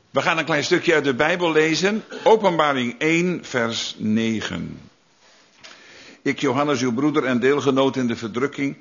We gaan een klein stukje uit de Bijbel lezen. Openbaring 1, vers 9. Ik, Johannes, uw broeder en deelgenoot in de verdrukking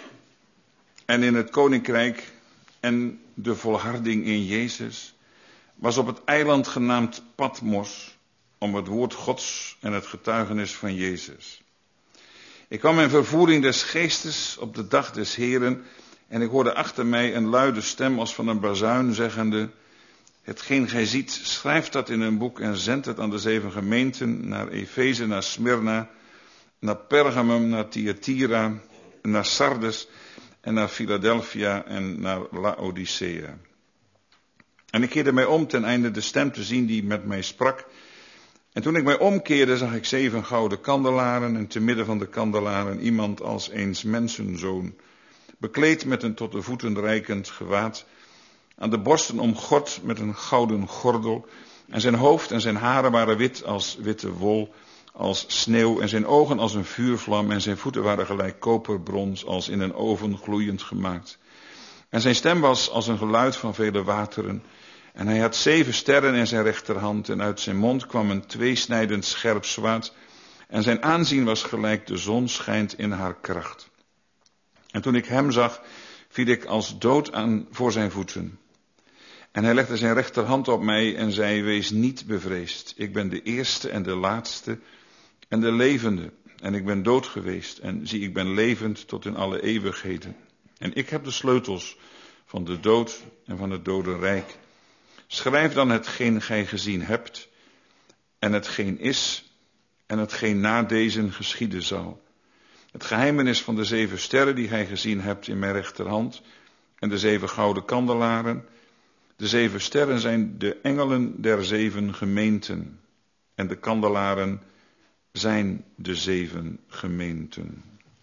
en in het koninkrijk en de volharding in Jezus, was op het eiland genaamd Patmos om het woord Gods en het getuigenis van Jezus. Ik kwam in vervoering des geestes op de dag des Heren en ik hoorde achter mij een luide stem als van een bazuin zeggende: hetgeen gij ziet, schrijf dat in een boek en zend het aan de 7 gemeenten, naar Efeze, naar Smyrna, naar Pergamum, naar Thyatira, naar Sardes en naar Philadelphia en naar Laodicea. En ik keerde mij om ten einde de stem te zien die met mij sprak. En toen ik mij omkeerde zag ik 7 gouden kandelaren en te midden van de kandelaren iemand als eens mensenzoon, bekleed met een tot de voeten reikend gewaad, aan de borsten omgord met een gouden gordel, en zijn hoofd en zijn haren waren wit als witte wol, als sneeuw, en zijn ogen als een vuurvlam, en zijn voeten waren gelijk koperbrons, als in een oven gloeiend gemaakt. En zijn stem was als een geluid van vele wateren, en hij had 7 sterren in zijn rechterhand, en uit zijn mond kwam een tweesnijdend scherp zwaard, en zijn aanzien was gelijk de zon schijnt in haar kracht. En toen ik hem zag, viel ik als dood aan voor zijn voeten. En hij legde zijn rechterhand op mij en zei: wees niet bevreesd. Ik ben de eerste en de laatste en de levende. En ik ben dood geweest en zie, ik ben levend tot in alle eeuwigheden. En ik heb de sleutels van de dood en van het dodenrijk. Schrijf dan hetgeen gij gezien hebt en hetgeen is en hetgeen na deze geschieden zal. Het geheimenis van de 7 sterren die gij gezien hebt in mijn rechterhand en de 7 gouden kandelaren. De 7 sterren zijn de engelen der 7 gemeenten en de kandelaren zijn de 7 gemeenten.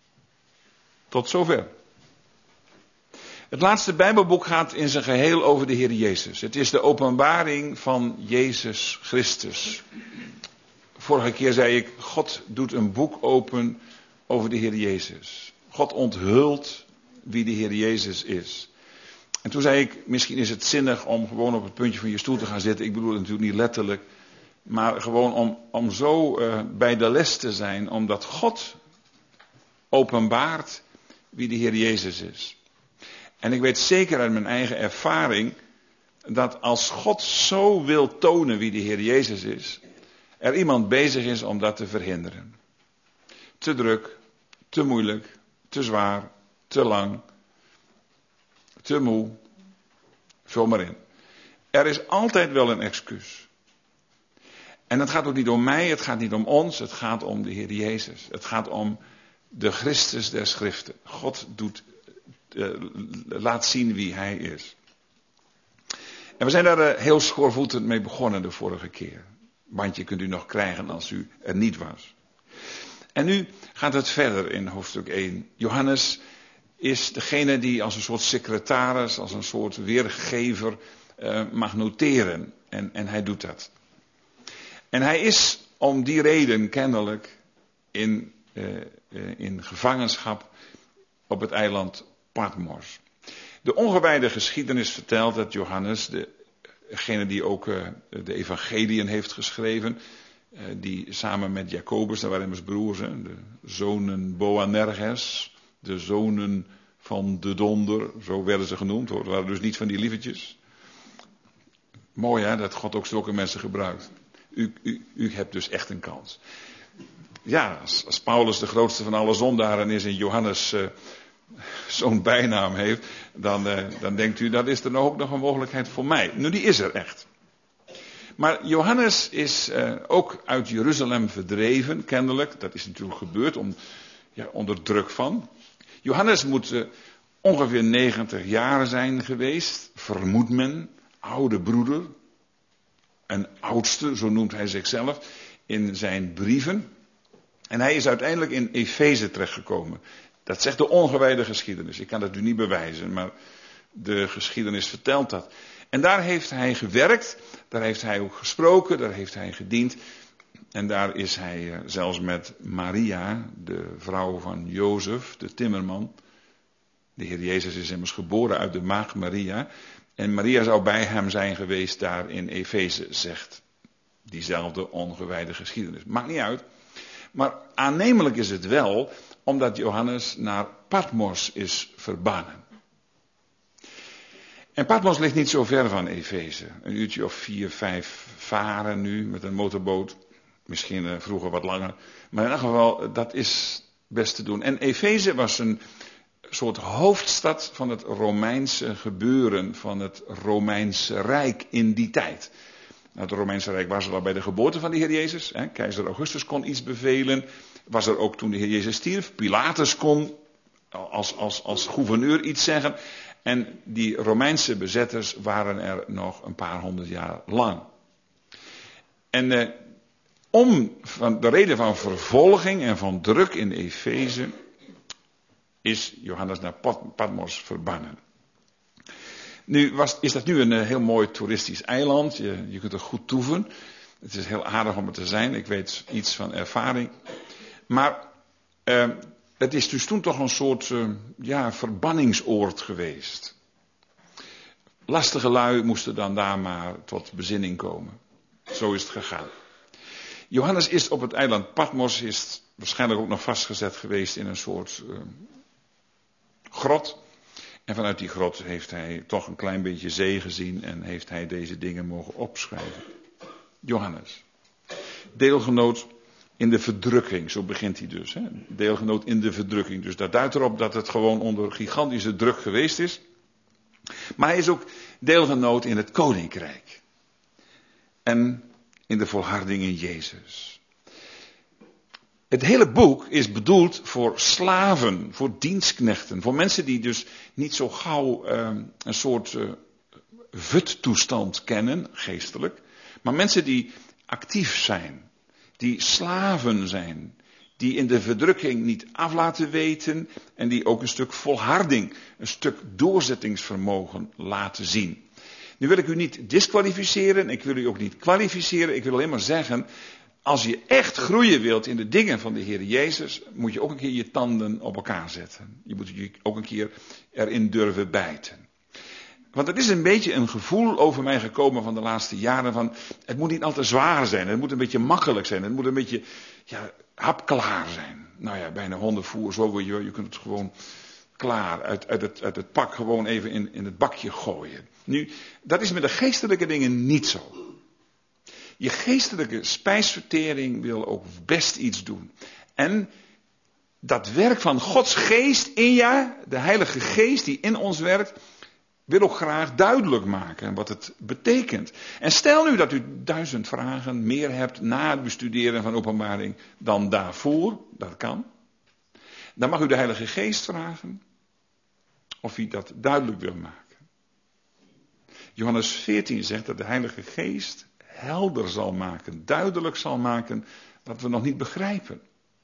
Tot zover. Het laatste Bijbelboek gaat in zijn geheel over de Heer Jezus. Het is de openbaring van Jezus Christus. Vorige keer zei ik, God doet een boek open over de Heer Jezus. God onthult wie de Heer Jezus is. En toen zei ik, misschien is het zinnig om gewoon op het puntje van je stoel te gaan zitten. Ik bedoel het natuurlijk niet letterlijk. Maar gewoon om zo bij de les te zijn. Omdat God openbaart wie de Heer Jezus is. En ik weet zeker uit mijn eigen ervaring dat als God zo wil tonen wie de Heer Jezus is, er iemand bezig is om dat te verhinderen. Te druk, te moeilijk, te zwaar, te lang, te moe. Vul maar in. Er is altijd wel een excuus. En het gaat ook niet om mij, het gaat niet om ons, het gaat om de Heer Jezus. Het gaat om de Christus der Schriften. God laat zien wie Hij is. En we zijn daar heel schoorvoetend mee begonnen de vorige keer. Bandje kunt u nog krijgen als u er niet was. En nu gaat het verder in hoofdstuk 1. Johannes is degene die als een soort secretaris, als een soort weergever mag noteren. En hij doet dat. En hij is om die reden kennelijk in gevangenschap op het eiland Patmos. De ongewijde geschiedenis vertelt dat Johannes, degene die ook de evangeliën heeft geschreven, die samen met Jacobus, dat waren immers broers, de zonen Boanerges, de zonen van de donder, zo werden ze genoemd, hoor. Dat waren dus niet van die lievertjes. Mooi hè, dat God ook zulke mensen gebruikt. U hebt dus echt een kans. Ja, als Paulus de grootste van alle zondaren is en Johannes zo'n bijnaam heeft, dan denkt u, dat is er ook nog een mogelijkheid voor mij. Nu, die is er echt. Maar Johannes is ook uit Jeruzalem verdreven, kennelijk. Dat is natuurlijk gebeurd onder druk van. Johannes moet ongeveer 90 jaar zijn geweest, vermoedt men. Oude broeder, een oudste, zo noemt hij zichzelf, in zijn brieven. En hij is uiteindelijk in Efeze terechtgekomen. Dat zegt de ongewijde geschiedenis. Ik kan dat u niet bewijzen, maar de geschiedenis vertelt dat. En daar heeft hij gewerkt, daar heeft hij ook gesproken, daar heeft hij gediend. En daar is hij zelfs met Maria, de vrouw van Jozef, de timmerman. De Heer Jezus is immers geboren uit de maagd Maria. En Maria zou bij hem zijn geweest daar in Efeze, zegt diezelfde ongewijde geschiedenis. Maakt niet uit. Maar aannemelijk is het wel, omdat Johannes naar Patmos is verbannen. En Patmos ligt niet zo ver van Efeze. Een uurtje of 4, 5 varen nu met een motorboot. Misschien vroeger wat langer. Maar in elk geval, dat is best te doen. En Efeze was een soort hoofdstad van het Romeinse gebeuren. Van het Romeinse Rijk in die tijd. Nou, het Romeinse Rijk was er al bij de geboorte van de Heer Jezus. Hè. Keizer Augustus kon iets bevelen. Was er ook toen de Heer Jezus stierf. Pilatus kon als gouverneur iets zeggen. En die Romeinse bezetters waren er nog een paar 100 jaar lang. En om van de reden van vervolging en van druk in Efeze is Johannes naar Patmos verbannen. Nu is dat nu een heel mooi toeristisch eiland. Je kunt er goed toeven. Het is heel aardig om er te zijn. Ik weet iets van ervaring. Maar het is dus toen toch een soort verbanningsoord geweest. Lastige lui moesten dan daar maar tot bezinning komen. Zo is het gegaan. Johannes is op het eiland Patmos, is waarschijnlijk ook nog vastgezet geweest in een soort grot. En vanuit die grot heeft hij toch een klein beetje zee gezien en heeft hij deze dingen mogen opschrijven. Johannes, deelgenoot in de verdrukking, zo begint hij dus. Hè? Deelgenoot in de verdrukking. Dus dat duidt erop dat het gewoon onder gigantische druk geweest is. Maar hij is ook deelgenoot in het koninkrijk. En in de volharding in Jezus. Het hele boek is bedoeld voor slaven, voor dienstknechten. Voor mensen die dus niet zo gauw een soort vuttoestand kennen, geestelijk. Maar mensen die actief zijn. Die slaven zijn. Die in de verdrukking niet af laten weten. En die ook een stuk volharding, een stuk doorzettingsvermogen laten zien. Nu wil ik u niet disqualificeren. Ik wil u ook niet kwalificeren. Ik wil alleen maar zeggen. Als je echt groeien wilt in de dingen van de Heer Jezus. Moet je ook een keer je tanden op elkaar zetten. Je moet je ook een keer erin durven bijten. Want het is een beetje een gevoel over mij gekomen van de laatste jaren van, het moet niet al te zwaar zijn, het moet een beetje makkelijk zijn, het moet een beetje, hapklaar zijn. Nou ja, bijna hondenvoer, zo je kunt het gewoon klaar uit het pak gewoon even in het bakje gooien. Nu, dat is met de geestelijke dingen niet zo. Je geestelijke spijsvertering wil ook best iets doen. En dat werk van Gods geest in je, de Heilige Geest die in ons werkt, wil ook graag duidelijk maken wat het betekent. En stel nu dat u 1000 vragen meer hebt na het bestuderen van Openbaring dan daarvoor, dat kan. Dan mag u de Heilige Geest vragen of hij dat duidelijk wil maken. Johannes 14 zegt dat de Heilige Geest helder zal maken, duidelijk zal maken wat we nog niet begrijpen.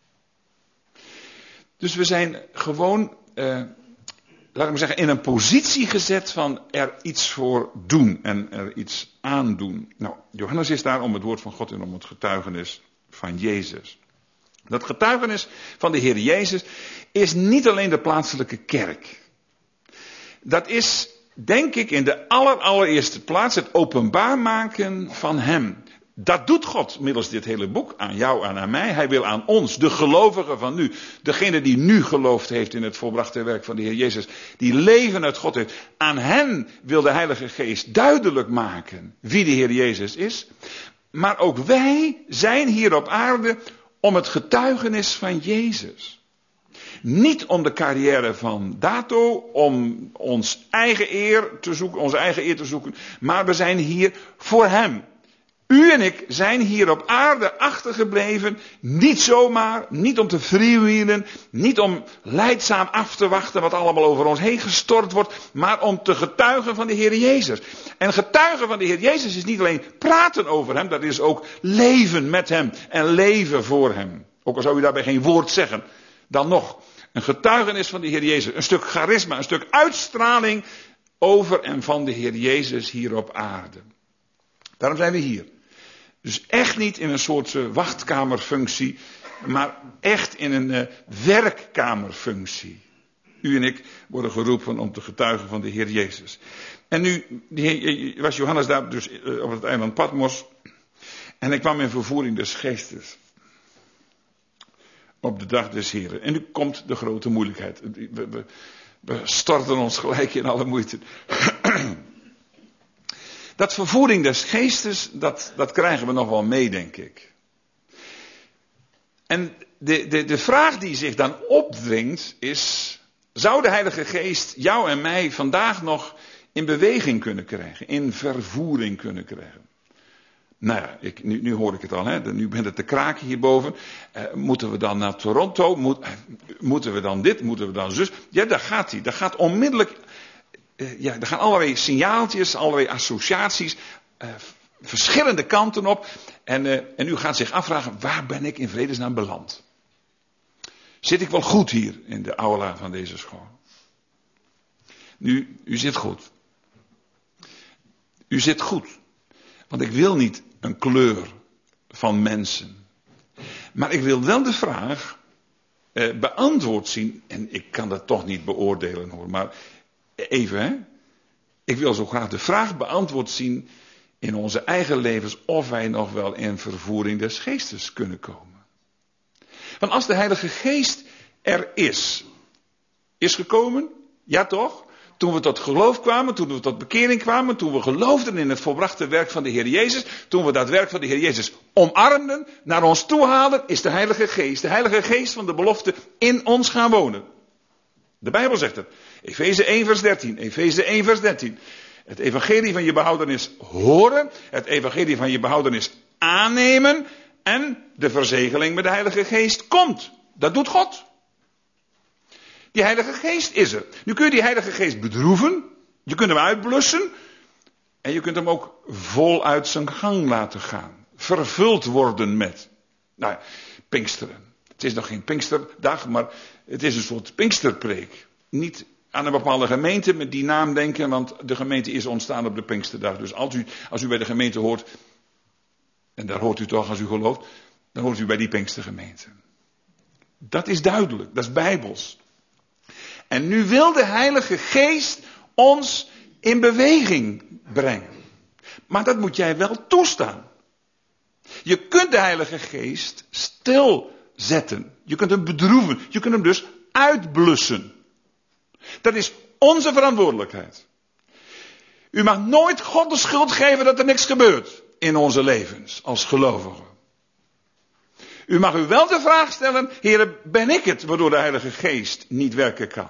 Dus we zijn gewoon, laat ik maar zeggen, in een positie gezet van er iets voor doen en er iets aan doen. Nou, Johannes is daar om het woord van God en om het getuigenis van Jezus. Dat getuigenis van de Heer Jezus is niet alleen de plaatselijke kerk. Dat is, denk ik, in de allereerste plaats het openbaar maken van Hem. Dat doet God middels dit hele boek, aan jou en aan mij. Hij wil aan ons, de gelovigen van nu, degene die nu geloofd heeft in het volbrachte werk van de Heer Jezus, die leven uit God heeft, aan hen wil de Heilige Geest duidelijk maken wie de Heer Jezus is. Maar ook wij zijn hier op aarde om het getuigenis van Jezus. Niet om de carrière van Dato, om onze eigen eer te zoeken, maar we zijn hier voor Hem. U en ik zijn hier op aarde achtergebleven, niet zomaar, niet om te freewheelen, niet om lijdzaam af te wachten wat allemaal over ons heen gestort wordt, maar om te getuigen van de Heer Jezus. En getuigen van de Heer Jezus is niet alleen praten over Hem, dat is ook leven met Hem en leven voor Hem. Ook al zou u daarbij geen woord zeggen, dan nog een getuigenis van de Heer Jezus, een stuk charisma, een stuk uitstraling over en van de Heer Jezus hier op aarde. Daarom zijn we hier. Dus echt niet in een soort wachtkamerfunctie, maar echt in een werkkamerfunctie. U en ik worden geroepen om te getuigen van de Heer Jezus. En nu was Johannes daar dus op het eiland Patmos. En hij kwam in vervoering des geestes. Op de dag des Heren. En nu komt de grote moeilijkheid. We storten ons gelijk in alle moeite. Dat vervoering des geestes, dat krijgen we nog wel mee, denk ik. En de vraag die zich dan opdringt is, zou de Heilige Geest jou en mij vandaag nog in beweging kunnen krijgen, in vervoering kunnen krijgen? Nou ja, nu hoor ik het al, hè? Nu begint het te kraken hierboven. Moeten we dan naar Toronto? Moeten we dan dit? Moeten we dan zus? Ja, daar gaat hij. Daar gaat onmiddellijk. Er gaan allerlei signaaltjes, allerlei associaties, verschillende kanten op. En u gaat zich afvragen, waar ben ik in vredesnaam beland? Zit ik wel goed hier in de aula van deze school? Nu, u zit goed. U zit goed. Want ik wil niet een kleur van mensen. Maar ik wil wel de vraag beantwoord zien. En ik kan dat toch niet beoordelen hoor. Maar even hè. Ik wil zo graag de vraag beantwoord zien in onze eigen levens. Of wij nog wel in vervoering des geestes kunnen komen. Want als de Heilige Geest er is gekomen. Ja toch? Toen we tot geloof kwamen, toen we tot bekering kwamen, toen we geloofden in het volbrachte werk van de Heer Jezus, toen we dat werk van de Heer Jezus omarmden, naar ons toe haalden, is de Heilige Geest van de belofte in ons gaan wonen. De Bijbel zegt het. Efeze 1 vers 13, Efeze 1 vers 13. Het evangelie van je behoudenis horen, het evangelie van je behoudenis aannemen en de verzegeling met de Heilige Geest komt. Dat doet God. Die Heilige Geest is er. Nu kun je die Heilige Geest bedroeven. Je kunt hem uitblussen. En je kunt hem ook voluit zijn gang laten gaan. Vervuld worden met. Nou, Pinksteren. Het is nog geen Pinksterdag, maar het is een soort Pinksterpreek. Niet aan een bepaalde gemeente met die naam denken, want de gemeente is ontstaan op de Pinksterdag. Dus als u bij de gemeente hoort, en daar hoort u toch als u gelooft, dan hoort u bij die Pinkstergemeente. Dat is duidelijk, dat is bijbels. En nu wil de Heilige Geest ons in beweging brengen. Maar dat moet jij wel toestaan. Je kunt de Heilige Geest stilzetten. Je kunt hem bedroeven. Je kunt hem dus uitblussen. Dat is onze verantwoordelijkheid. U mag nooit God de schuld geven dat er niks gebeurt in onze levens als gelovigen. U mag u wel de vraag stellen, Heere, ben ik het waardoor de Heilige Geest niet werken kan?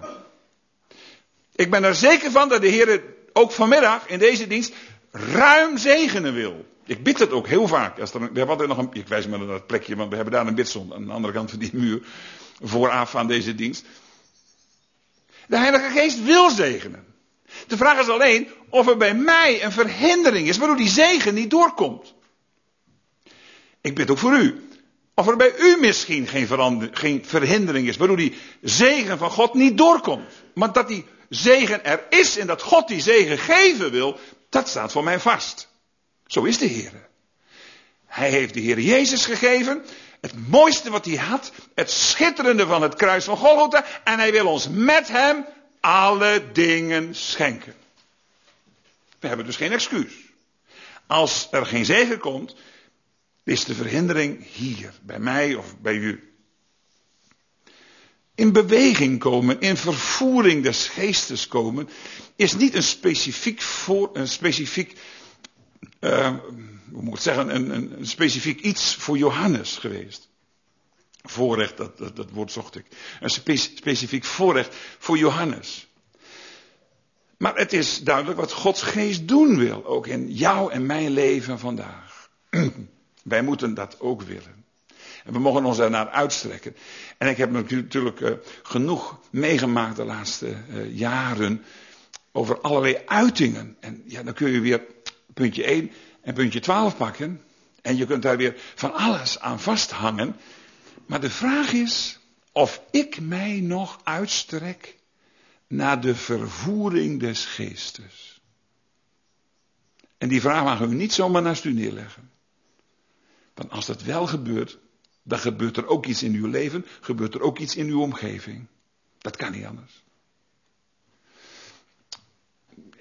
Ik ben er zeker van dat de Heere ook vanmiddag in deze dienst ruim zegenen wil. Ik bid het ook heel vaak. Ik wijs maar naar dat plekje, want we hebben daar een bidstond aan de andere kant van die muur. Vooraf aan deze dienst. De Heilige Geest wil zegenen. De vraag is alleen of er bij mij een verhindering is waardoor die zegen niet doorkomt. Ik bid ook voor u. Of er bij u misschien geen verhindering is, waardoor die zegen van God niet doorkomt. Maar dat die zegen er is en dat God die zegen geven wil, dat staat voor mij vast. Zo is de Heer. Hij heeft de Heer Jezus gegeven, het mooiste wat hij had, het schitterende van het kruis van Golgotha, en hij wil ons met hem alle dingen schenken. We hebben dus geen excuus. Als er geen zegen komt, is de verhindering hier, bij mij of bij u. In beweging komen, in vervoering des geestes komen, is niet een specifiek iets voor Johannes geweest. Voorrecht, dat woord zocht ik. Een specifiek voorrecht voor Johannes. Maar het is duidelijk wat Gods geest doen wil, ook in jou en mijn leven vandaag. Wij moeten dat ook willen. En we mogen ons daarnaar uitstrekken. En ik heb natuurlijk genoeg meegemaakt de laatste jaren over allerlei uitingen. En ja, dan kun je weer puntje 1 en puntje 12 pakken. En je kunt daar weer van alles aan vasthangen. Maar de vraag is of ik mij nog uitstrek naar de vervoering des geestes. En die vraag mag u niet zomaar naast u neerleggen. Want als dat wel gebeurt, dan gebeurt er ook iets in uw leven, gebeurt er ook iets in uw omgeving. Dat kan niet anders.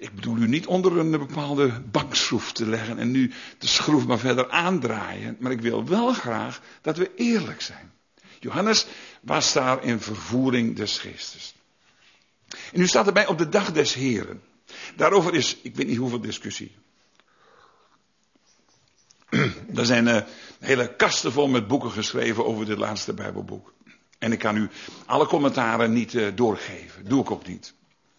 Ik bedoel u niet onder een bepaalde bankschroef te leggen en nu de schroef maar verder aandraaien. Maar ik wil wel graag dat we eerlijk zijn. Johannes was daar in vervoering des geestes. En nu staat erbij op de dag des Heren. Daarover is, ik weet niet hoeveel discussie. Er zijn hele kasten vol met boeken geschreven over dit laatste Bijbelboek. En ik kan u alle commentaren niet doorgeven. Doe ik ook niet.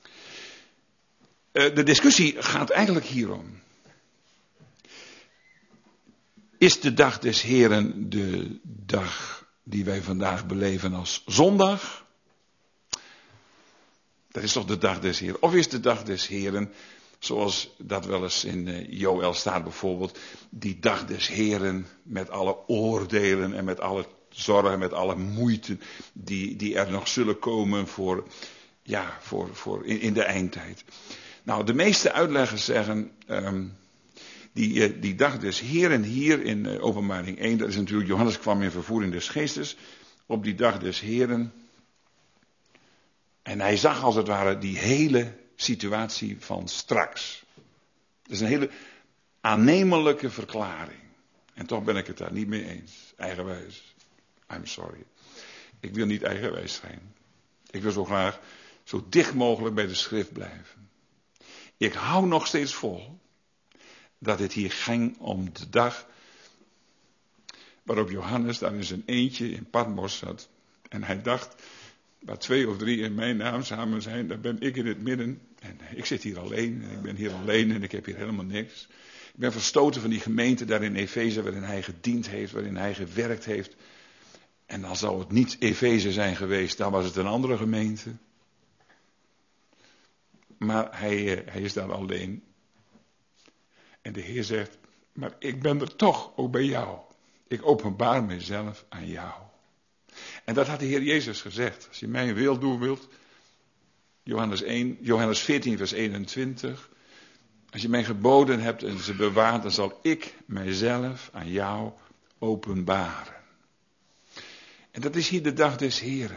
De discussie gaat eigenlijk hierom. Is de dag des Heren de dag die wij vandaag beleven als zondag? Dat is toch de dag des Heren? Of is de dag des Heren, zoals dat wel eens in Joël staat bijvoorbeeld, die dag des Heren met alle oordelen en met alle zorgen, met alle moeite die er nog zullen komen voor in de eindtijd. Nou, de meeste uitleggers zeggen, die dag des Heren hier in Openbaring 1, dat is natuurlijk, Johannes kwam in vervoering des geestes, op die dag des Heren. En hij zag als het ware die hele situatie van straks. Dat is een hele aannemelijke verklaring. En toch ben ik het daar niet mee eens. Eigenwijs. I'm sorry. Ik wil niet eigenwijs zijn. Ik wil zo graag zo dicht mogelijk bij de schrift blijven. Ik hou nog steeds vol dat het hier ging om de dag waarop Johannes daar in zijn eentje in Patmos zat. En hij dacht, waar 2 of 3 in mijn naam samen zijn, daar ben ik in het midden. En ik zit hier alleen, en ik ben hier alleen en ik heb hier helemaal niks. Ik ben verstoten van die gemeente daar in Efeze, waarin hij gediend heeft, waarin hij gewerkt heeft. En dan zou het niet Efeze zijn geweest, dan was het een andere gemeente. Maar hij is daar alleen. En de Heer zegt, maar ik ben er toch ook bij jou. Ik openbaar mezelf aan jou. En dat had de Heer Jezus gezegd. Als je mijn wil doen wilt. Johannes 14 vers 21. Als je mijn geboden hebt en ze bewaart, dan zal ik mijzelf aan jou openbaren. En dat is hier de dag des Heren.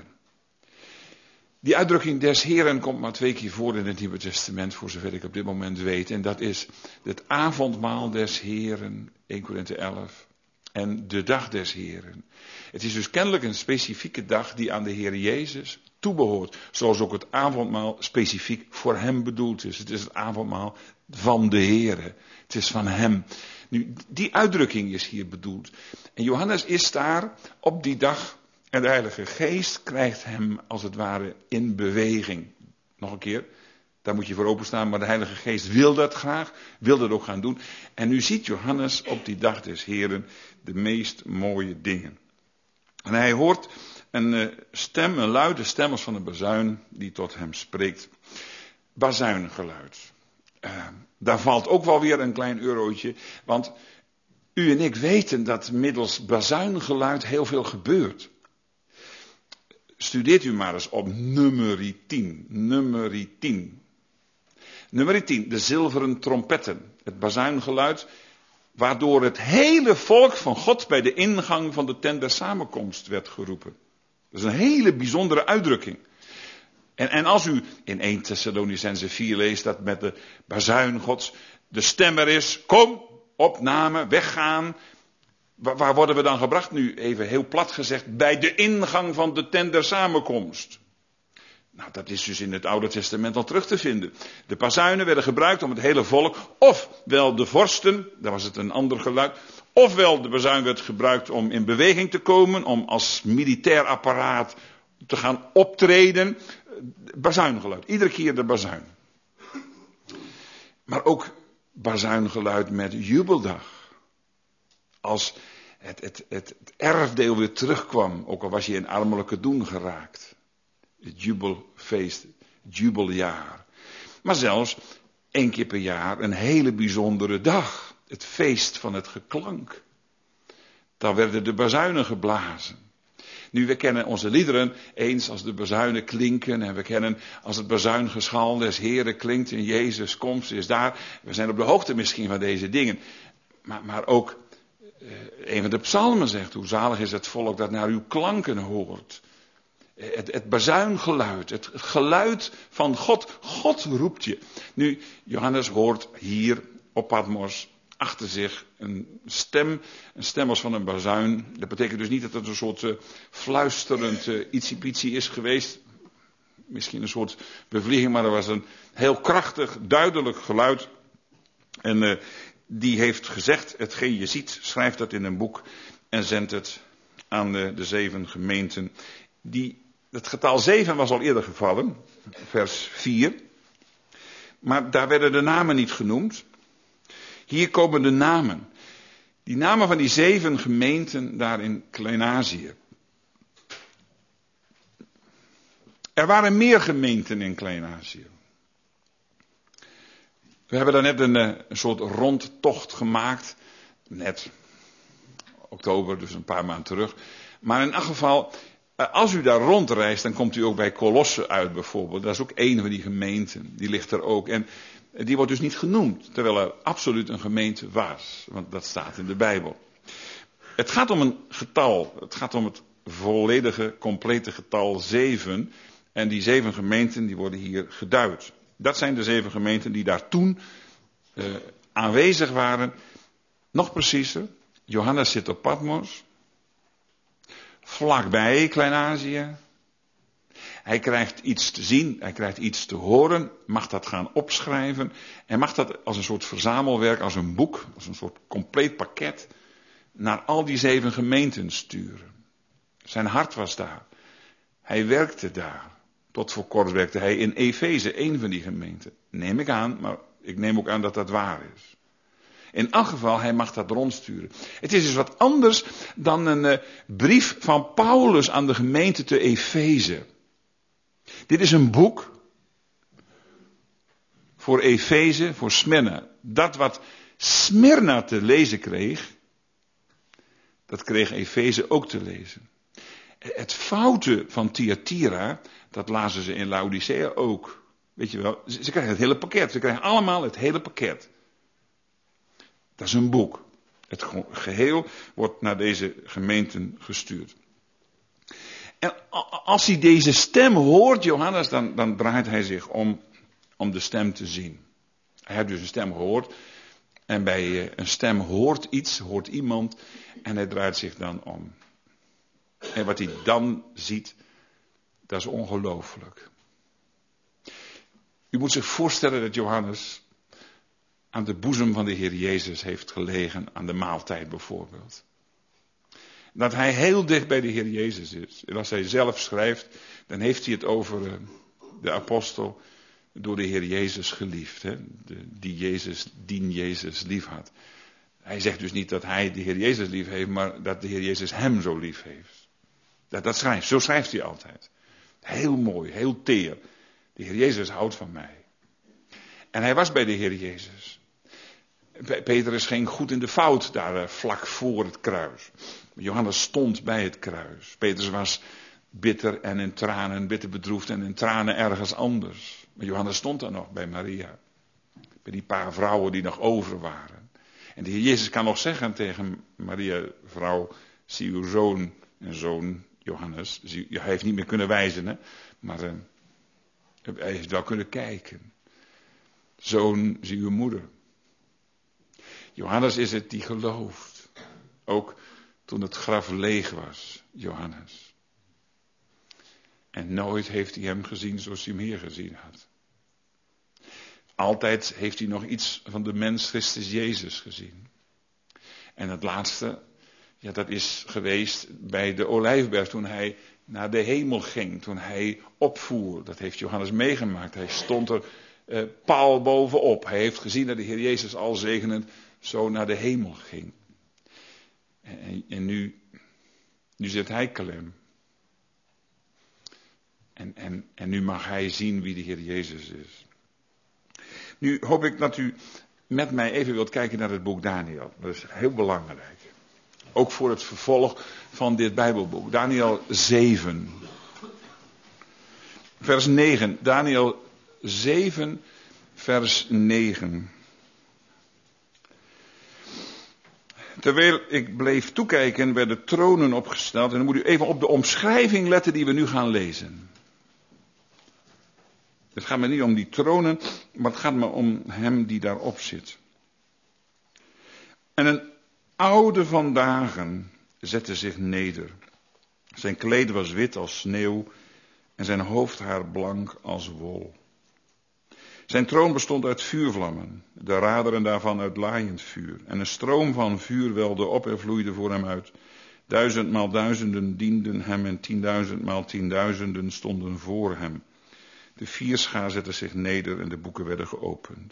Die uitdrukking des Heren komt maar 2 keer voor in het Nieuwe Testament, voor zover ik op dit moment weet. En dat is het avondmaal des Heren, 1 Korinthe 11. En de dag des Heren. Het is dus kennelijk een specifieke dag die aan de Heer Jezus toebehoort. Zoals ook het avondmaal specifiek voor hem bedoeld is. Het is het avondmaal van de Heer. Het is van hem. Nu, die uitdrukking is hier bedoeld. En Johannes is daar op die dag. En de Heilige Geest krijgt hem als het ware in beweging. Nog een keer. Daar moet je voor openstaan, maar de Heilige Geest wil dat graag, wil dat ook gaan doen. En nu ziet Johannes op die dag des Heren de meest mooie dingen. En hij hoort een stem, een luide stem als van een bazuin die tot hem spreekt. Bazuingeluid. Daar valt ook wel weer een klein eurotje, want u en ik weten dat middels bazuingeluid heel veel gebeurt. Studeert u maar eens op nummerie 10. Nummerie 10. Nummer 10, de zilveren trompetten. Het bazuingeluid, waardoor het hele volk van God bij de ingang van de tent der samenkomst werd geroepen. Dat is een hele bijzondere uitdrukking. En als u in 1 Thessalonicenzen 4 leest dat met de bazuin Gods de stem er is, kom, opname, weggaan. Waar worden we dan gebracht? Nu even heel plat gezegd, bij de ingang van de tent der samenkomst. Nou, dat is dus in het Oude Testament al terug te vinden. De bazuinen werden gebruikt om het hele volk, ofwel de vorsten, daar was het een ander geluid, ofwel de bazuin werd gebruikt om in beweging te komen, om als militair apparaat te gaan optreden. Bazuingeluid, iedere keer de bazuin. Maar ook bazuingeluid met jubeldag. Als het erfdeel weer terugkwam, ook al was je in armelijke doen geraakt. Het jubelfeest, het jubeljaar. Maar zelfs 1 keer per jaar een hele bijzondere dag. Het feest van het geklank. Daar werden de bazuinen geblazen. Nu, we kennen onze liederen eens als de bazuinen klinken. En we kennen als het bazuingeschal des Heren klinkt in Jezus' komst is daar. We zijn op de hoogte misschien van deze dingen. Maar ook een van de psalmen zegt, hoe zalig is het volk dat naar uw klanken hoort. Het bazuingeluid, het geluid van God. God roept je. Nu, Johannes hoort hier op Patmos achter zich een stem als van een bazuin. Dat betekent dus niet dat het een soort fluisterend ietsiepietsie is geweest. Misschien een soort bevlieging, maar er was een heel krachtig, duidelijk geluid. En die heeft gezegd, hetgeen je ziet, schrijf dat in een boek en zend het aan de 7 gemeenten. Het getal 7 was al eerder gevallen, vers 4. Maar daar werden de namen niet genoemd. Hier komen de namen. Die namen van die 7 gemeenten daar in Klein-Azië. Er waren meer gemeenten in Klein-Azië. We hebben daar net een soort rondtocht gemaakt. Net oktober, dus een paar maanden terug. Maar in elk geval, als u daar rondreist, dan komt u ook bij Colosse uit bijvoorbeeld. Dat is ook een van die gemeenten. Die ligt er ook. En die wordt dus niet genoemd, terwijl er absoluut een gemeente was. Want dat staat in de Bijbel. Het gaat om een getal. Het gaat om het volledige, complete getal 7. En die 7 gemeenten die worden hier geduid. Dat zijn de 7 gemeenten die daar toen aanwezig waren. Nog preciezer, Johannes zit op Patmos. Vlakbij Klein-Azië. Hij krijgt iets te zien, hij krijgt iets te horen, mag dat gaan opschrijven. En mag dat als een soort verzamelwerk, als een boek, als een soort compleet pakket, naar al die 7 gemeenten sturen. Zijn hart was daar. Hij werkte daar. Tot voor kort werkte hij in Efeze, een van die gemeenten. Neem ik aan, maar ik neem ook aan dat dat waar is. In elk geval, hij mag dat rondsturen. Het is dus wat anders dan een brief van Paulus aan de gemeente te Efeze. Dit is een boek voor Efeze, voor Smyrna. Dat wat Smyrna te lezen kreeg, dat kreeg Efeze ook te lezen. Het foute van Thyatira, dat lazen ze in Laodicea ook. Weet je wel, ze krijgen het hele pakket. Ze krijgen allemaal het hele pakket. Dat is een boek. Het geheel wordt naar deze gemeenten gestuurd. En als hij deze stem hoort, Johannes, dan draait hij zich om de stem te zien. Hij heeft dus een stem gehoord. En bij een stem hoort iemand. En hij draait zich dan om. En wat hij dan ziet, dat is ongelooflijk. U moet zich voorstellen dat Johannes aan de boezem van de Heer Jezus heeft gelegen, aan de maaltijd bijvoorbeeld. Dat hij heel dicht bij de Heer Jezus is. En als hij zelf schrijft, dan heeft hij het over de apostel door de Heer Jezus geliefd. Hè? Die Jezus lief had. Hij zegt dus niet dat hij de Heer Jezus lief heeft, maar dat de Heer Jezus hem zo lief heeft. Zo schrijft hij altijd. Heel mooi, heel teer. De Heer Jezus houdt van mij. En hij was bij de Heer Jezus. Petrus ging goed in de fout daar vlak voor het kruis. Johannes stond bij het kruis. Petrus was bitter en in tranen, bitter bedroefd en in tranen ergens anders. Maar Johannes stond daar nog bij Maria. Bij die paar vrouwen die nog over waren. En de Heer Jezus kan nog zeggen tegen Maria, vrouw, zie uw zoon en zoon Johannes. Hij heeft niet meer kunnen wijzen, hè? Maar hij heeft wel kunnen kijken. Zoon, zie uw moeder. Johannes is het die gelooft. Ook toen het graf leeg was, Johannes. En nooit heeft hij hem gezien zoals hij hem hier gezien had. Altijd heeft hij nog iets van de mens Christus Jezus gezien. En het laatste, ja, dat is geweest bij de Olijfberg toen hij naar de hemel ging. Toen hij opvoer. Dat heeft Johannes meegemaakt. Hij stond er paal bovenop. Hij heeft gezien dat de Heer Jezus al zegenend zo naar de hemel ging. En nu zit hij klem. En nu mag hij zien wie de Heer Jezus is. Nu hoop ik dat u met mij even wilt kijken naar het boek Daniël. Dat is heel belangrijk. Ook voor het vervolg van dit Bijbelboek. Daniël 7. Vers 9. Daniël 7, vers 9. Terwijl ik bleef toekijken, werden tronen opgesteld. En dan moet u even op de omschrijving letten die we nu gaan lezen. Het gaat me niet om die tronen, maar het gaat me om hem die daarop zit. En een oude van dagen zette zich neder. Zijn kleed was wit als sneeuw en zijn hoofdhaar blank als wol. Zijn troon bestond uit vuurvlammen, de raderen daarvan uit laaiend vuur. En een stroom van vuur welde op en vloeide voor hem uit. 1000 maal duizenden dienden hem en 10.000 maal 10.000 stonden voor hem. De vierschaar zette zich neder en de boeken werden geopend.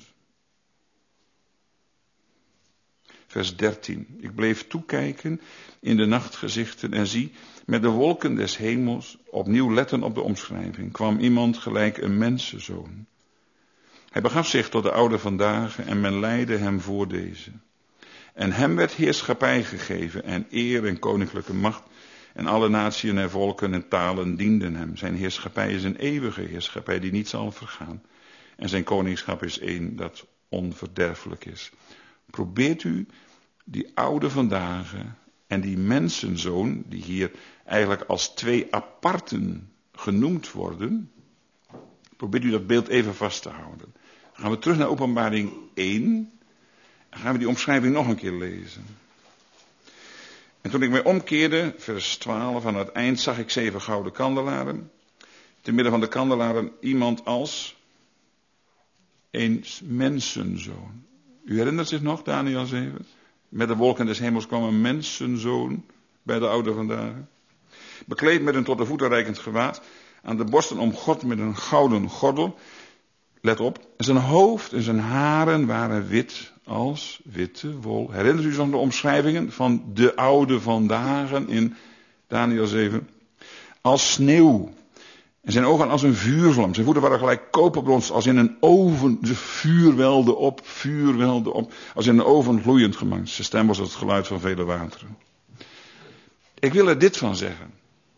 Vers 13. Ik bleef toekijken in de nachtgezichten en zie, met de wolken des hemels, opnieuw letten op de omschrijving, kwam iemand gelijk een mensenzoon. Hij begaf zich tot de oude van dagen en men leidde hem voor deze. En hem werd heerschappij gegeven en eer en koninklijke macht. En alle natieën en volken en talen dienden hem. Zijn heerschappij is een eeuwige heerschappij die niet zal vergaan. En zijn koningschap is één dat onverderfelijk is. Probeert u die oude van dagen en die mensenzoon, die hier eigenlijk als twee aparten genoemd worden. Probeert u dat beeld even vast te houden. Dan gaan we terug naar Openbaring 1. En gaan we die omschrijving nog een keer lezen. En toen ik mij omkeerde, vers 12 aan het eind, zag ik 7 gouden kandelaren. Te midden van de kandelaren iemand als een mensenzoon. U herinnert zich nog, Daniel 7? Met de wolken des hemels kwam een mensenzoon bij de oude vandaag. Bekleed met een tot de voeten reikend gewaad. Aan de borsten omgord met een gouden gordel. Let op, zijn hoofd en zijn haren waren wit als witte wol. Herinnert u zich nog de omschrijvingen van de oude vandaag in Daniel 7? Als sneeuw. En zijn ogen als een vuurvlam. Zijn voeten waren gelijk koperbrons, als in een oven. De vuur welde op. Als in een oven gloeiend gemaakt. Zijn stem was het geluid van vele wateren. Ik wil er dit van zeggen.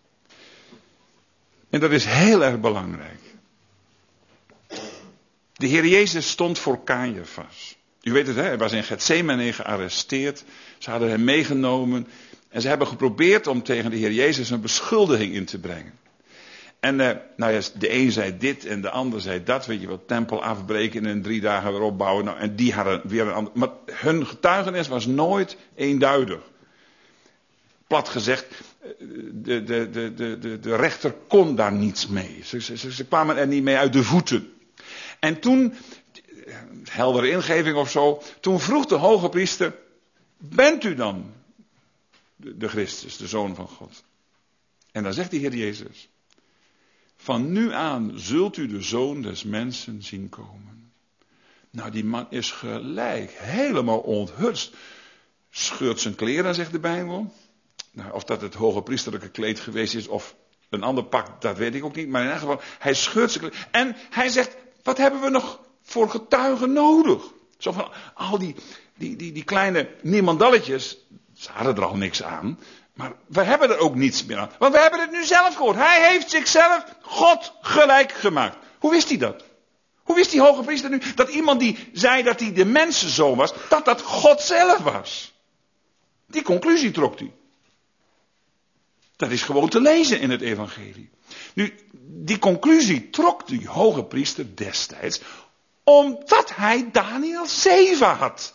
En dat is heel erg belangrijk. De Heer Jezus stond voor Caiaphas. U weet het, hè? Hij was in Getsemane gearresteerd. Ze hadden hem meegenomen. En ze hebben geprobeerd om tegen de Heer Jezus een beschuldiging in te brengen. En de een zei dit en de ander zei dat. Weet je wel, tempel afbreken en 3 dagen weer opbouwen. Nou, en die hadden weer een ander. Maar hun getuigenis was nooit eenduidig. Plat gezegd, de rechter kon daar niets mee. Ze kwamen er niet mee uit de voeten. En toen, heldere ingeving of zo, toen vroeg de hoge priester, bent u dan de Christus, de Zoon van God? En dan zegt de Heer Jezus, van nu aan zult u de Zoon des mensen zien komen. Nou, die man is gelijk, helemaal onthutst. Scheurt zijn kleren, zegt de Bijbel. Nou, of dat het hoge priesterlijke kleed geweest is of een ander pak, dat weet ik ook niet. Maar in ieder geval, hij scheurt zijn kleed. En hij zegt, wat hebben we nog voor getuigen nodig? Zo van, al die kleine niemandalletjes, ze hadden er al niks aan. Maar we hebben er ook niets meer aan. Want we hebben het nu zelf gehoord. Hij heeft zichzelf God gelijk gemaakt. Hoe wist hij dat? Hoe wist die hoge priester nu dat iemand die zei dat hij de mensenzoon was, dat God zelf was? Die conclusie trok hij. Dat is gewoon te lezen in het evangelie. Nu, die conclusie trok die hoge priester destijds, omdat hij Daniel 7 had.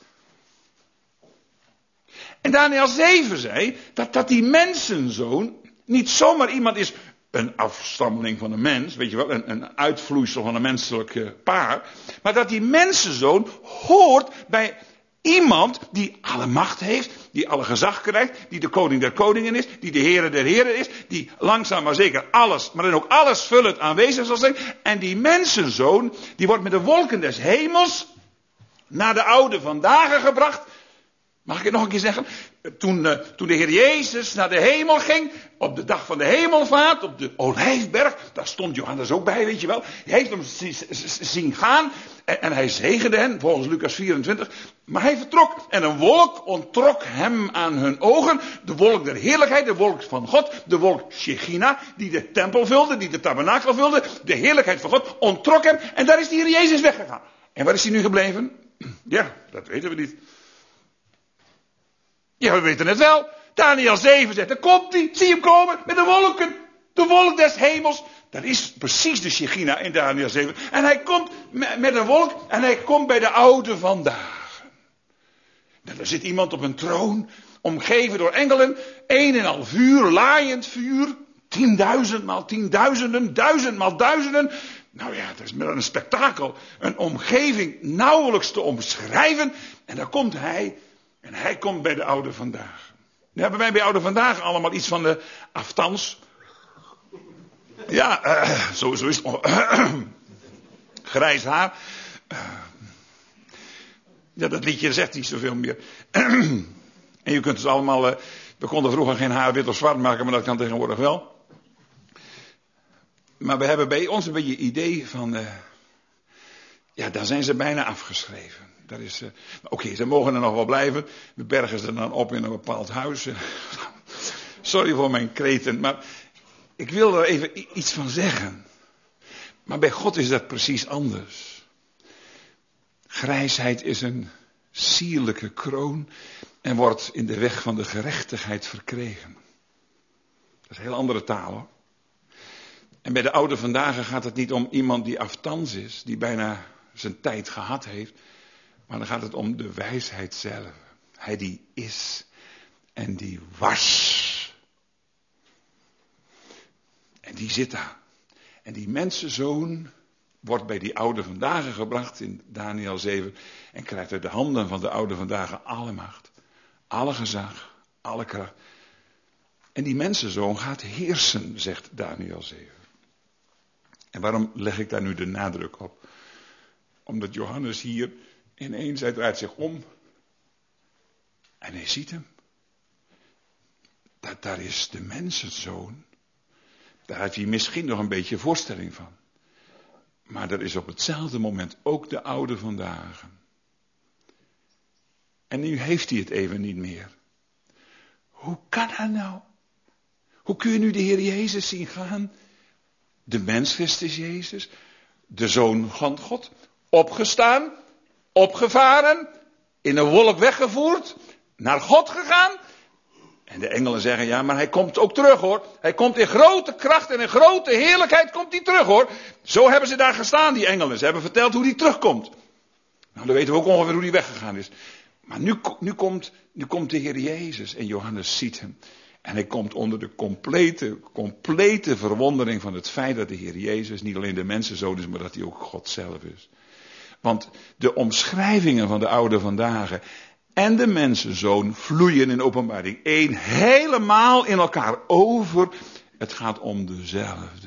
En Daniel 7 zei dat die mensenzoon niet zomaar iemand is, een afstammeling van een mens, weet je wel, een uitvloeisel van een menselijk paar. Maar dat die mensenzoon hoort bij iemand die alle macht heeft, die alle gezag krijgt, die de koning der koningen is, die de Heere der heren is, die langzaam maar zeker alles, maar dan ook alles vullend aanwezig zal zijn. En die mensenzoon, die wordt met de wolken des hemels naar de oude vandaag gebracht. Mag ik het nog een keer zeggen? Toen de Heer Jezus naar de hemel ging, op de dag van de hemelvaart, op de Olijfberg, daar stond Johannes ook bij, weet je wel. Hij heeft hem zien gaan en hij zegende hen, volgens Lucas 24. Maar hij vertrok en een wolk onttrok hem aan hun ogen. De wolk der heerlijkheid, de wolk van God, de wolk Shechina, die de tempel vulde, die de tabernakel vulde. De heerlijkheid van God onttrok hem en daar is de Heer Jezus weggegaan. En waar is hij nu gebleven? Ja, dat weten we niet. Ja, we weten het wel. Daniel 7 zegt, daar komt hij. Zie hem komen met de wolken. De wolk des hemels. Dat is precies de Shechina in Daniel 7. En hij komt met een wolk en hij komt bij de oude vandaag. En er zit iemand op een troon, omgeven door engelen. 1,5 uur, laaiend vuur. 10.000 maal 10.000, 1000 maal 1000. Nou ja, dat is meer een spektakel. Een omgeving nauwelijks te omschrijven. En dan komt hij. En hij komt bij de oude vandaag. Nu hebben wij bij oude vandaag allemaal iets van de aftans. Ja, zo is het. Grijs haar. Ja, dat liedje zegt niet zoveel meer. En je kunt dus allemaal. We konden vroeger geen haar wit of zwart maken, maar dat kan tegenwoordig wel. Maar we hebben bij ons een beetje het idee van. Ja, daar zijn ze bijna afgeschreven. Oké, ze mogen er nog wel blijven. We bergen ze dan op in een bepaald huis. Sorry voor mijn kreten, maar ik wil er even iets van zeggen. Maar bij God is dat precies anders. Grijsheid is een sierlijke kroon en wordt in de weg van de gerechtigheid verkregen. Dat is een heel andere taal, hoor. En bij de oude vandaag gaat het niet om iemand die aftans is, die bijna zijn tijd gehad heeft. Maar dan gaat het om de wijsheid zelf. Hij die is en die was. En die zit daar. En die mensenzoon wordt bij die oude vandaag gebracht in Daniel 7. En krijgt uit de handen van de oude vandaag alle macht. Alle gezag. Alle kracht. En die mensenzoon gaat heersen, zegt Daniel 7. En waarom leg ik daar nu de nadruk op? Omdat Johannes hier ineens, hij draait zich om. En hij ziet hem. Daar is de mensenzoon. Daar heeft hij misschien nog een beetje voorstelling van. Maar er is op hetzelfde moment ook de oude vandaag. En nu heeft hij het even niet meer. Hoe kan dat nou? Hoe kun je nu de Heer Jezus zien gaan? De mens Christus Jezus. De Zoon van God. Opgestaan. Opgevaren. In een wolk weggevoerd. Naar God gegaan. En de engelen zeggen, ja, maar hij komt ook terug, hoor. Hij komt in grote kracht en in grote heerlijkheid komt hij terug, hoor. Zo hebben ze daar gestaan, die engelen. Ze hebben verteld hoe hij terugkomt. Nou, dan weten we ook ongeveer hoe hij weggegaan is. Maar nu komt de Heer Jezus en Johannes ziet hem. En hij komt onder de complete verwondering van het feit dat de Heer Jezus niet alleen de mensenzoon is, maar dat hij ook God zelf is. Want de omschrijvingen van de oude vandaag en de mensenzoon vloeien in Openbaring 1 helemaal in elkaar over. Het gaat om dezelfde.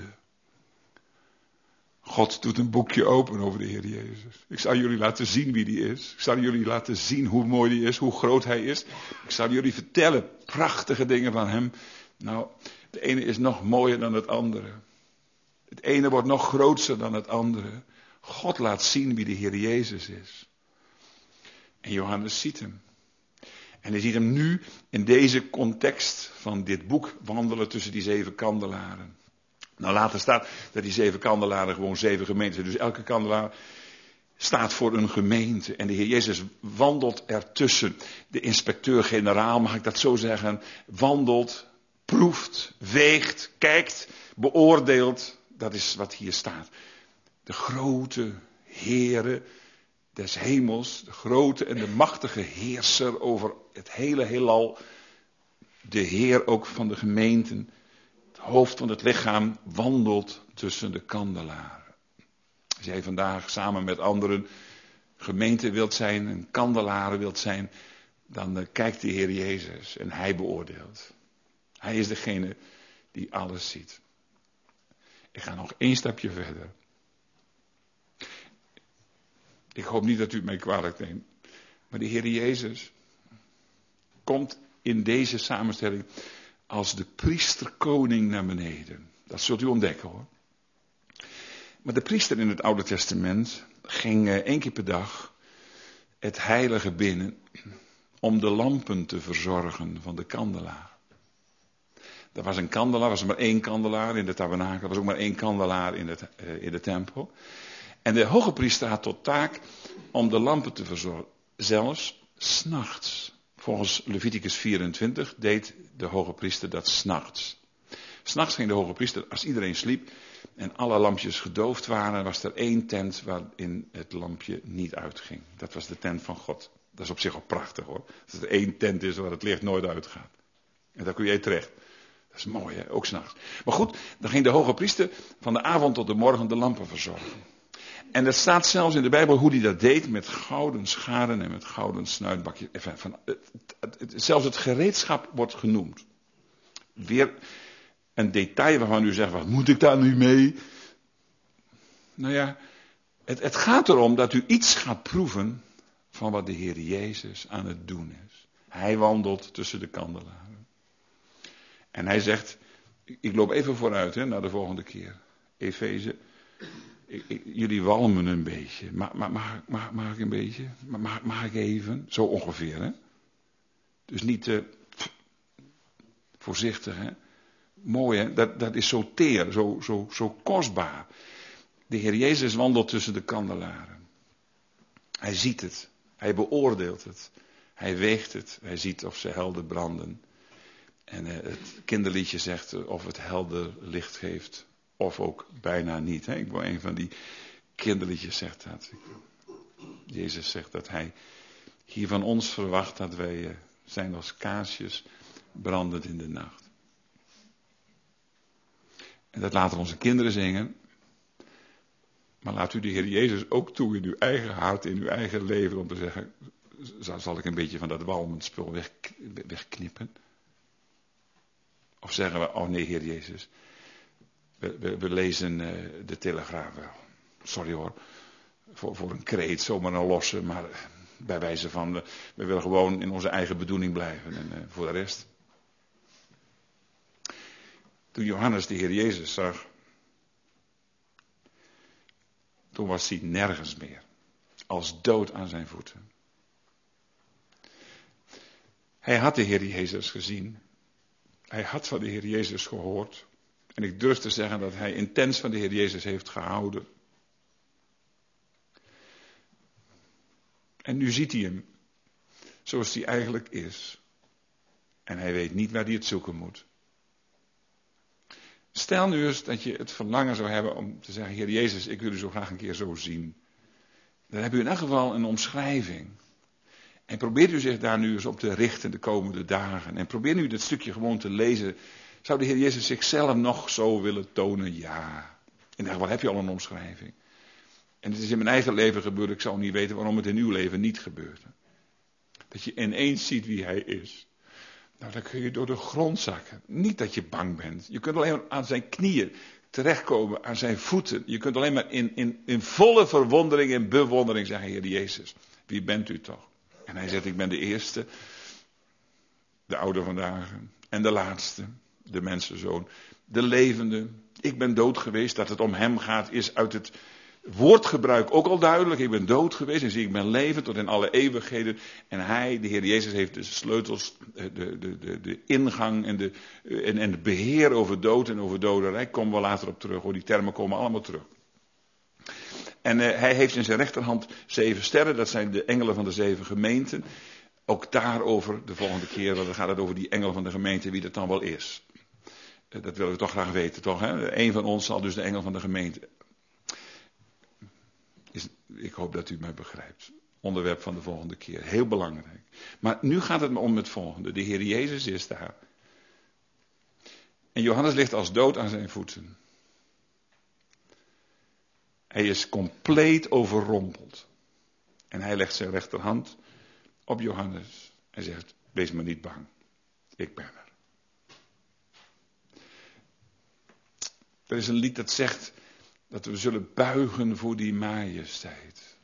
God doet een boekje open over de Heer Jezus. Ik zal jullie laten zien wie die is. Ik zal jullie laten zien hoe mooi die is, hoe groot hij is. Ik zal jullie vertellen prachtige dingen van hem. Nou, de ene is nog mooier dan het andere. Het ene wordt nog grootser dan het andere. God laat zien wie de Heer Jezus is. En Johannes ziet hem. En hij ziet hem nu in deze context van dit boek wandelen tussen die 7 kandelaren. Nou, later staat dat die 7 kandelaren gewoon 7 gemeenten zijn. Dus elke kandelaar staat voor een gemeente. En de Heer Jezus wandelt ertussen. De inspecteur-generaal, mag ik dat zo zeggen, wandelt, proeft, weegt, kijkt, beoordeelt. Dat is wat hier staat. De grote Heere des hemels, de grote en de machtige heerser over het hele heelal. De Heer ook van de gemeenten. Het hoofd van het lichaam wandelt tussen de kandelaren. Als jij vandaag samen met anderen gemeente wilt zijn, een kandelaren wilt zijn, dan kijkt de Heer Jezus en hij beoordeelt. Hij is degene die alles ziet. Ik ga nog 1 stapje verder. Ik hoop niet dat u het mij kwalijk neemt. Maar de Heer Jezus komt in deze samenstelling als de priesterkoning naar beneden. Dat zult u ontdekken, hoor. Maar de priester in het Oude Testament ging 1 keer per dag het heilige binnen om de lampen te verzorgen van de kandelaar. Er was een kandelaar, was er maar 1 kandelaar in de tabernakel, er was ook maar 1 kandelaar in de tempel. En de hoge priester had tot taak om de lampen te verzorgen, zelfs 's nachts. Volgens Leviticus 24 deed de hoge priester dat 's nachts. 's Nachts ging de hoge priester, als iedereen sliep en alle lampjes gedoofd waren, was er één tent waarin het lampje niet uitging. Dat was de tent van God. Dat is op zich al prachtig hoor. Dat er één tent is waar het licht nooit uitgaat. En daar kun je terecht. Dat is mooi hè, ook 's nachts. Maar goed, dan ging de hoge priester van de avond tot de morgen de lampen verzorgen. En er staat zelfs in de Bijbel hoe hij dat deed met gouden scharen en met gouden snuitbakjes. Zelfs het gereedschap wordt genoemd. Weer een detail waarvan u zegt, wat moet ik daar nu mee? Nou ja, het gaat erom dat u iets gaat proeven van wat de Heer Jezus aan het doen is. Hij wandelt tussen de kandelaren. En hij zegt, ik loop even vooruit naar de volgende keer. Efeze, jullie walmen een beetje. Mag ik een beetje? Mag ik even? Zo ongeveer hè. Dus niet voorzichtig hè. Mooi hè, dat is zo teer, zo kostbaar. De Heer Jezus wandelt tussen de kandelaren. Hij ziet het, hij beoordeelt het, hij weegt het, hij ziet of ze helder branden. En het kinderliedje zegt of het helder licht geeft, of ook bijna niet. Hè? Ik wil een van die kinderliedjes zegt dat. Jezus zegt dat hij hier van ons verwacht dat wij zijn als kaarsjes brandend in de nacht. En dat laten onze kinderen zingen. Maar laat u de Heer Jezus ook toe in uw eigen hart, in uw eigen leven, om te zeggen, zal ik een beetje van dat walmend spul wegknippen? Of zeggen we, oh nee Heer Jezus, we lezen de Telegraaf wel. Sorry hoor, voor een kreet, zomaar een losse, maar bij wijze van, we willen gewoon in onze eigen bedoeling blijven en voor de rest. Toen Johannes de Heer Jezus zag, toen was hij nergens meer, als dood aan zijn voeten. Hij had de Heer Jezus gezien, hij had van de Heer Jezus gehoord, en ik durf te zeggen dat hij intens van de Heer Jezus heeft gehouden. En nu ziet hij hem, zoals hij eigenlijk is, en hij weet niet waar hij het zoeken moet. Stel nu eens dat je het verlangen zou hebben om te zeggen, Heer Jezus, ik wil u zo graag een keer zo zien. Dan heb u in elk geval een omschrijving. En probeert u zich daar nu eens op te richten de komende dagen. En probeer nu dat stukje gewoon te lezen. Zou de Heer Jezus zichzelf nog zo willen tonen? Ja. In elk geval heb je al een omschrijving. En het is in mijn eigen leven gebeurd, ik zou niet weten waarom het in uw leven niet gebeurt. Dat je ineens ziet wie hij is. Nou, dan kun je door de grond zakken. Niet dat je bang bent. Je kunt alleen maar aan zijn knieën terechtkomen, aan zijn voeten. Je kunt alleen maar in volle verwondering en bewondering zeggen, Heer Jezus, wie bent u toch? En hij zegt, ik ben de eerste, de oude vandaag en de laatste, de mensenzoon, de levende. Ik ben dood geweest, dat het om hem gaat, is uit het woordgebruik ook al duidelijk. Ik ben dood geweest en zie ik ben levend tot in alle eeuwigheden. En hij, de Heer Jezus, heeft de sleutels, de ingang en het beheer over dood en over dodenrijk. Komen we later op terug hoor, die termen komen allemaal terug. En hij heeft in zijn rechterhand 7 sterren, dat zijn de engelen van de 7 gemeenten. Ook daarover de volgende keer, want dan gaat het over die engel van de gemeente, wie dat dan wel is. Dat willen we toch graag weten, toch? Hè? Eén van ons zal dus de engel van de gemeente. Ik hoop dat u mij begrijpt. Onderwerp van de volgende keer. Heel belangrijk. Maar nu gaat het me om het volgende. De Heer Jezus is daar. En Johannes ligt als dood aan zijn voeten. Hij is compleet overrompeld. En hij legt zijn rechterhand op Johannes. En zegt, wees maar niet bang. Ik ben er. Er is een lied dat zegt dat we zullen buigen voor die majesteit.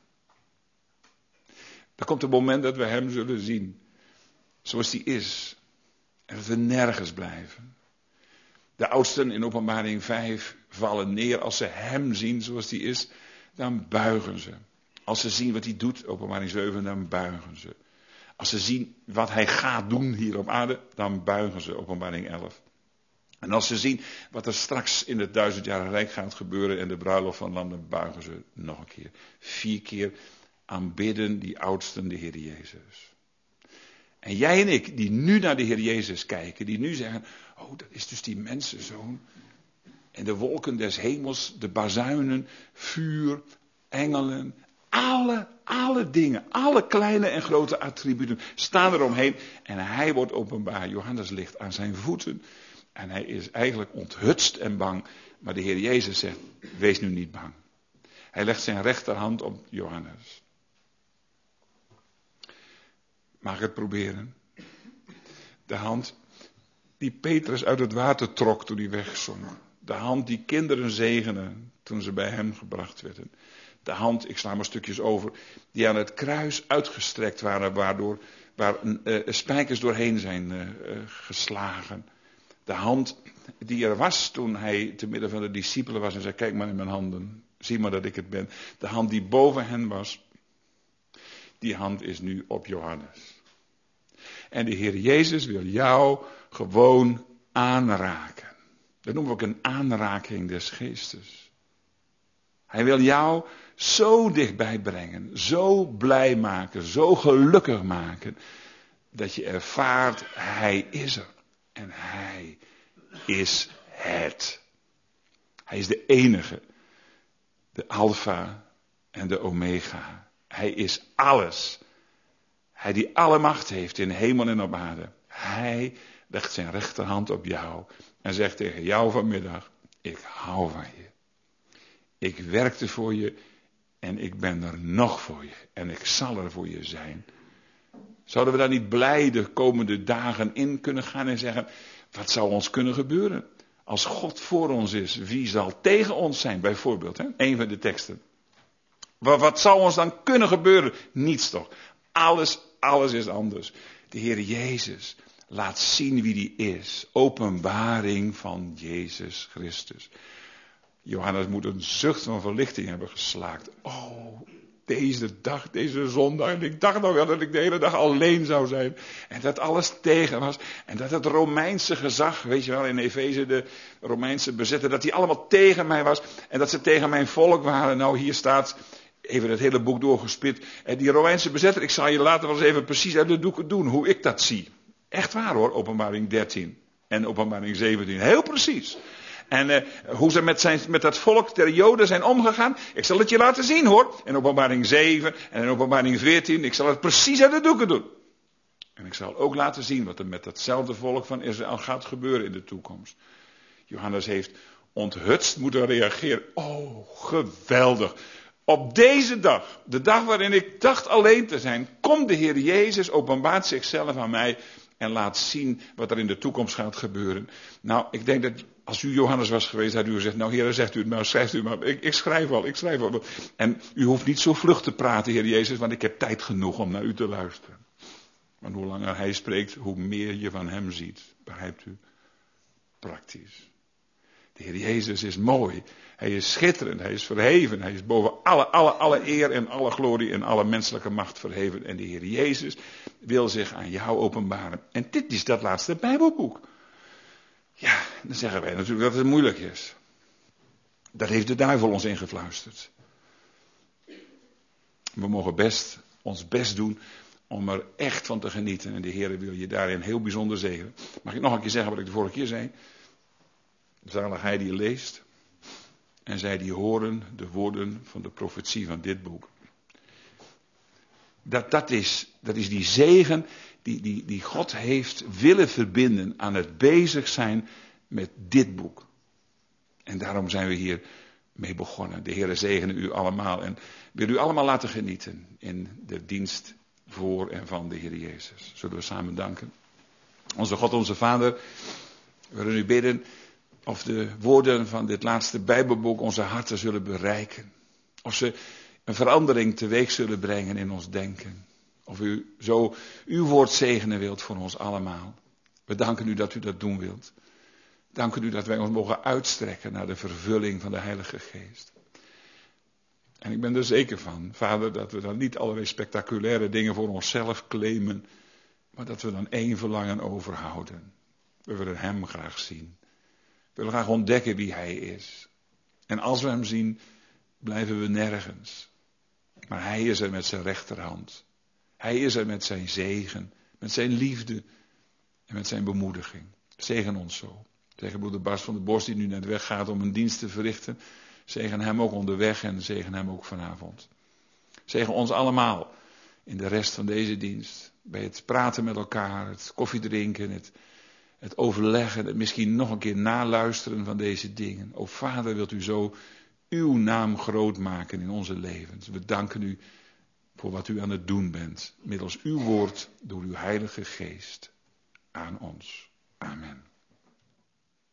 Er komt een moment dat we hem zullen zien zoals hij is. En dat we nergens blijven. De oudsten in Openbaring 5 vallen neer als ze hem zien zoals hij is. Dan buigen ze. Als ze zien wat hij doet, Openbaring 7, dan buigen ze. Als ze zien wat hij gaat doen hier op aarde, dan buigen ze, Openbaring 11. En als ze zien wat er straks in het 1000-jarige rijk gaat gebeuren en de bruiloft van landen, buigen ze nog een keer. 4 keer aanbidden die oudsten de Heer Jezus. En jij en ik, die nu naar de Heer Jezus kijken, die nu zeggen, oh, dat is dus die mensenzoon. En de wolken des hemels, de bazuinen, vuur, engelen, alle dingen, alle kleine en grote attributen staan eromheen. En hij wordt openbaar. Johannes ligt aan zijn voeten. En hij is eigenlijk onthutst en bang. Maar de Heer Jezus zegt, wees nu niet bang. Hij legt zijn rechterhand op Johannes. Mag ik het proberen? De hand die Petrus uit het water trok toen hij wegzonk. De hand die kinderen zegenen toen ze bij hem gebracht werden. De hand, ik sla maar stukjes over, die aan het kruis uitgestrekt waren, waar spijkers doorheen zijn geslagen. De hand die er was toen hij te midden van de discipelen was en zei, kijk maar in mijn handen, zie maar dat ik het ben. De hand die boven hen was, die hand is nu op Johannes. En de Heer Jezus wil jou gewoon aanraken. Dat noemen we ook een aanraking des geestes. Hij wil jou zo dichtbij brengen, zo blij maken, zo gelukkig maken, dat je ervaart, hij is er. En hij is het. Hij is de enige, de alfa en de omega. Hij is alles. Hij die alle macht heeft in hemel en op aarde. Hij legt zijn rechterhand op jou en zegt tegen jou vanmiddag, ik hou van je. Ik werkte voor je en ik ben er nog voor je. En ik zal er voor je zijn. Zouden we daar niet blij de komende dagen in kunnen gaan en zeggen, wat zou ons kunnen gebeuren? Als God voor ons is, wie zal tegen ons zijn? Bijvoorbeeld, hè? Een van de teksten. Wat zou ons dan kunnen gebeuren? Niets toch? Alles is anders. De Heer Jezus laat zien wie die is. Openbaring van Jezus Christus. Johannes moet een zucht van verlichting hebben geslaakt. Oh, deze dag, deze zondag. En ik dacht nou wel dat ik de hele dag alleen zou zijn. En dat alles tegen was. En dat het Romeinse gezag, weet je wel, in Efeze de Romeinse bezetter, dat die allemaal tegen mij was. En dat ze tegen mijn volk waren. Nou, hier staat, even het hele boek doorgespit. En die Romeinse bezetter, ik zal je later wel eens even precies uit de doeken doen, hoe ik dat zie. Echt waar hoor, Openbaring 13 en Openbaring 17. Heel precies. En hoe ze met dat volk der Joden zijn omgegaan. Ik zal het je laten zien hoor. In Openbaring 7 en in Openbaring 14. Ik zal het precies uit de doeken doen. En ik zal ook laten zien wat er met datzelfde volk van Israël gaat gebeuren in de toekomst. Johannes heeft onthutst moeten reageren. Oh, geweldig. Op deze dag, de dag waarin ik dacht alleen te zijn, komt de Heer Jezus, openbaart zichzelf aan mij en laat zien wat er in de toekomst gaat gebeuren. Nou, ik denk dat als u Johannes was geweest, had u gezegd, nou Heer, zegt u het maar, schrijft u maar. Ik schrijf al. En u hoeft niet zo vlug te praten, Heer Jezus, want ik heb tijd genoeg om naar u te luisteren. Want hoe langer hij spreekt, hoe meer je van hem ziet. Begrijpt u? Praktisch. De Heer Jezus is mooi. Hij is schitterend. Hij is verheven. Hij is boven alle eer en alle glorie en alle menselijke macht verheven. En de Heer Jezus wil zich aan jou openbaren. En dit is dat laatste Bijbelboek. Ja, dan zeggen wij natuurlijk dat het moeilijk is. Dat heeft de duivel ons ingefluisterd. We mogen ons best doen om er echt van te genieten. En de Heer wil je daarin heel bijzonder zegenen. Mag ik nog een keer zeggen wat ik de vorige keer zei? Zalig hij die leest en zij die horen de woorden van de profetie van dit boek. Dat is die zegen die God heeft willen verbinden aan het bezig zijn met dit boek. En daarom zijn we hier mee begonnen. De Heer zegene u allemaal en wil u allemaal laten genieten in de dienst voor en van de Heer Jezus. Zullen we samen danken. Onze God, onze Vader, we willen u bidden of de woorden van dit laatste Bijbelboek onze harten zullen bereiken. Of ze een verandering teweeg zullen brengen in ons denken. Of u zo uw woord zegenen wilt voor ons allemaal. We danken u dat u dat doen wilt. Danken u dat wij ons mogen uitstrekken naar de vervulling van de Heilige Geest. En ik ben er zeker van, Vader, dat we dan niet allerlei spectaculaire dingen voor onszelf claimen. Maar dat we dan één verlangen overhouden. We willen hem graag zien. We willen graag ontdekken wie hij is. En als we hem zien, blijven we nergens. Maar hij is er met zijn rechterhand. Hij is er met zijn zegen, met zijn liefde en met zijn bemoediging. Zegen ons zo. Zegen broeder Bas van der Bos die nu net weggaat om een dienst te verrichten. Zegen hem ook onderweg en zegen hem ook vanavond. Zegen ons allemaal in de rest van deze dienst. Bij het praten met elkaar, het koffiedrinken, het overleggen, het misschien nog een keer naluisteren van deze dingen. O Vader, wilt u zo uw naam groot maken in onze levens. We danken u voor wat u aan het doen bent. Middels uw woord, door uw Heilige Geest aan ons. Amen.